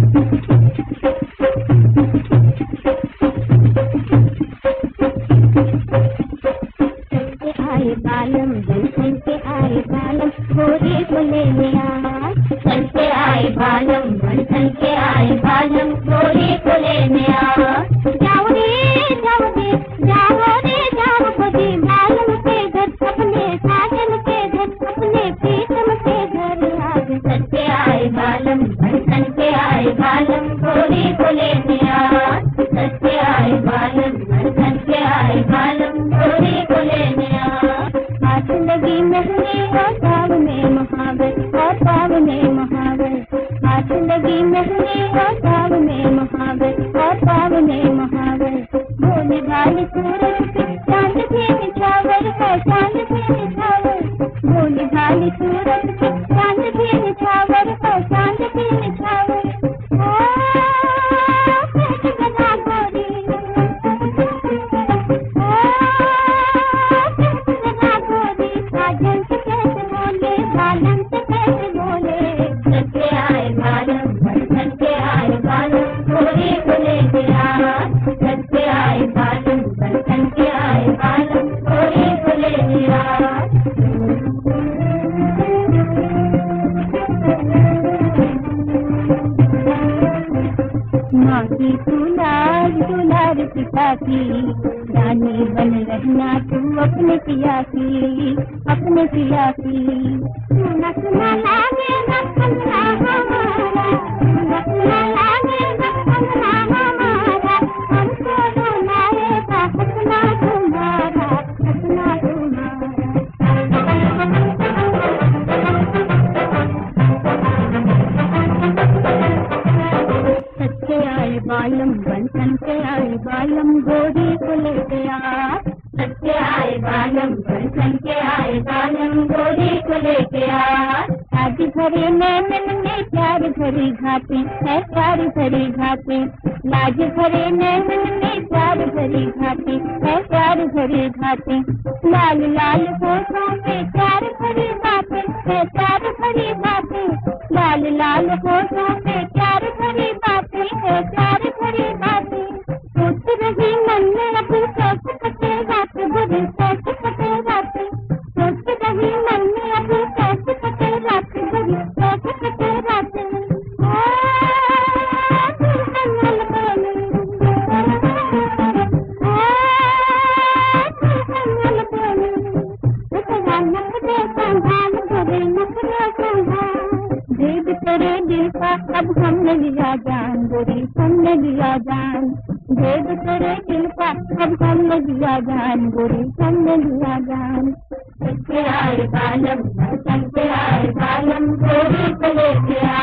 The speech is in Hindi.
बालम बन के आए बालम गोरी को लेने आ, बन के आए बालम बन के आए बालम गोरी को लेने आ। जाओ रे जाओ रे जाओ रे जाओ बदी बालम के घर अपने साजन के घर अपने प्रीतम के घर आज बन के आए बालम बन के आए बालम गोरी को लेने आ, बन के आए बालम बन के आए बालम गोरी को लेने आ। हाथ लगी महंगी और सावने महावर और सावने महावर, हाथ लगी महंगी और सावने महावर और सावने महावर। भोली भाली सूरज पे चांद भी निछावर है, चांद भी निछावर, भोली भाली सूरज पे चांद भी निछावर है, चांद भी निछावर। माँ की दुलार दुलार पिता की रानी बन रहना तू अपने पिया की, अपने पिया की। सुना सुना लागे न सुना हमारा, सुना सुना लागे न सुना हमारा, हमको रुलाएगा हंसना तुम्हारा, हंसना तुम्हारा। बालम बन के आए बालम गोरी को लेके आ, सच्चे आए बालम बन के आए बालम गोरी को लेके आ। आज भरे नैनन में प्यार भरी घाटे है, प्यार भरी घाटे, लाज भरे नैनन में प्यार भरी घाटे है, प्यार भरी घाटे। लाल लाल होठों में प्यार भरी बातें है, प्यार भरी बातें, लाल लाल होठों में प्यार भरी बातें है, प्यार भरी बातें। सोच रही मन में अपनी सोच कटे रात बुरी सोच कटे रात, सोच रही मन में अपनी सोच कटे रात बुरी सोच कटे रात। तेरे दिल का अब हमने लिया जान गोरी, हमने लिया जान, भेद तेरे दिल का अब हमने लिया जान गोरी, हमने लिया जान। सच्चे आए बालम बन के आए बालम गोरी को लेके आ।